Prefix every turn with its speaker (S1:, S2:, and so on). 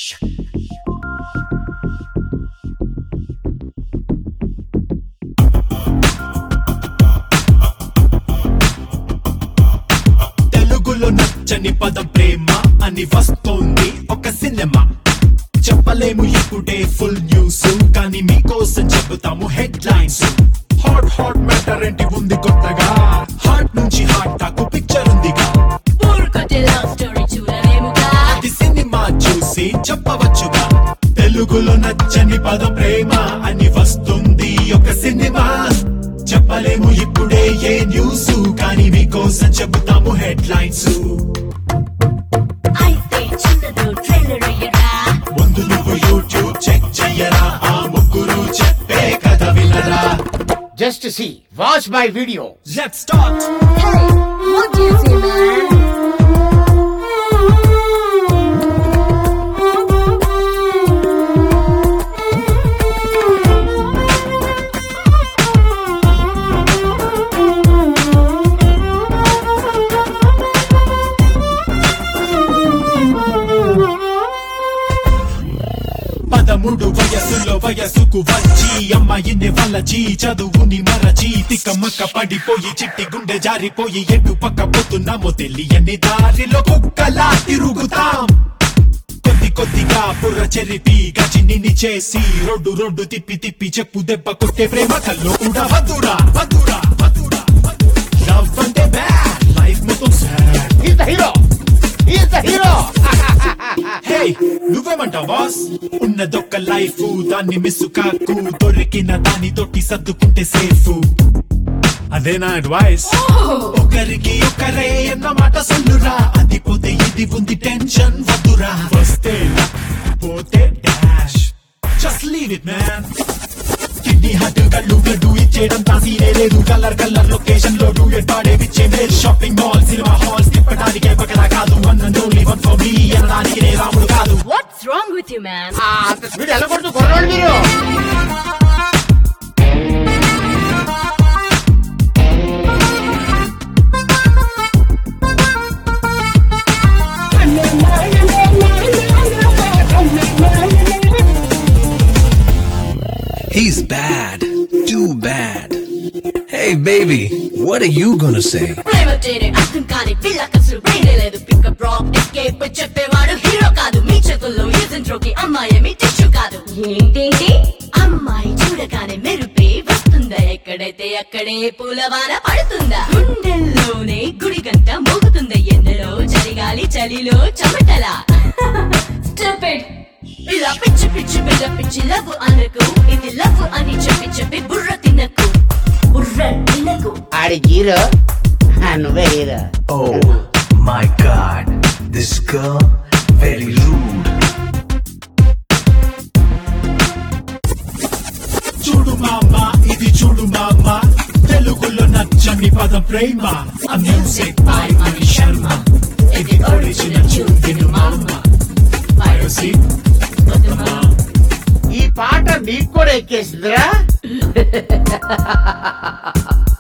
S1: తెలుగులో నచ్చని పదం ప్రేమ అని వస్తోంది ఒక సినిమా. చెప్పలేము ఇప్పుడే ఫుల్ న్యూస్, కానీ మీకోసం చెబుతాము headlines. Hot hot matter ఏంటి ఉంది కొత్తగా, హార్ట్ నుంచి హార్ట్ దాకు పిక్చర్ ఉందిగా. అది సినిమా చూసి చెప్పవచ్చుగా. తెలుగులో నచ్చని పదం ప్రేమ అని వస్తుంది ఒక సినిమా. చెప్పలేము ఇప్పుడే ఏ న్యూస్, కానీ మీకోసం చెబుతాము హెడ్ లైన్స్. ముందు నువ్వు యూట్యూబ్ చెక్ చెయ్యరా, ఆ ముగ్గురు చెప్పే కథ వినరా.
S2: Just see, watch my video.
S1: Let's start.
S3: Hey, what do you see, man?
S1: పదమూడు వయసులో వయసుకు వచ్చి అమ్మాయిని వలచి చదువుని మరచి తిక్కమక్క పడిపోయి చిట్టి గుండె జారిపోయి ఎటు పక్క పోతున్నామో తెలియని దారిలో కుక్కలా తిరుగుతాం. కొద్ది కొద్దిగా బుర్ర చెరిపి గజిని చేసి రోడ్డు రోడ్డు తిప్పి తిప్పి చెప్పు దెబ్బ కొట్టే ప్రేమ కల్లో కూడా వద్దురా వద్దురా వద్దురా. లవ్ అంటే బ్యాడ్, లైఫ్ మొత్తం sad.
S2: He's the hero. He's the hero.
S1: Hey నువ్వేమంటావు బాస్? ఉన్నదొక్క లైఫ్, దాన్ని మిస్ కాకు. దొరికిన దాని తోటి సర్దుకుంటే సేఫ్. అదే నా అడ్వైస్. ఒకరికి ఒకరే అన్న మాట సొల్లురా. అది పోతే ఇది ఉంది టెన్షన్ వద్దురా. వస్తే పోతే dash, just leave it man. Kidney heart కళ్ళు గడ్డు ఇచ్చేయడం తాసీనే లేదు. కలర్ కలర్ లొకేషన్ లో డూయట్ పాడే విచ్చే మేల్. షాపింగ్ మాల్ సినిమా హాల్స్ తిప్పడానికే పక్కన కాదు. One and only one for me అనడానికి నే రాముడు కాదు.
S3: What's wrong with you, man?
S2: అంత స్పీడ్ ఎలా కొడుతూ కొరవాడు మీరు?
S4: He's bad. Too bad. Hey baby, what are you gonna say?
S3: ప్రేమ చేరే అర్థం కాని పిల్లకసు బ్రెయిన్ లేదు. పికప్ డ్రాప్ ఎస్కేప్ చెప్పేవాడు హీరో కాదు. మీ చేతుల్లో ఈజెంట్రోకి అమ్మాయి టిష్యూ కాదు. ఏంటేంటి అమ్మాయి చూడగానే మెరుపే వస్తుందా? ఎక్కడైతే అక్కడే పూలవాన పడుతుందా? గుండెల్లోనే గుడి గంట మోగుతుందా? ఎండలో చలిగాలి చలిలో చెమటలా. Stupid. ఇలా పిచ్చి పిచ్చి బిల్ల పిచ్చి లవ్ అనకు. ఇది లవ్ అని చెప్పి చెప్పి బుర్ర తినకు, బుర్ర తినకు.
S2: ఆడి హీరో, నువ్వే hero.
S4: Oh my god, this girl very rude.
S1: చూడు మామ ఇది చూడు మామ, తెలుగులో నచ్చని పదం ప్రేమ. ఆ మ్యూజిక్ బై మణి శర్మ, ఇది ఒరిజినల్ ట్యూన్ విను మామ. పైరసీ
S2: ఈ పాట నీకు కూడా ఎక్కేసిందిరా.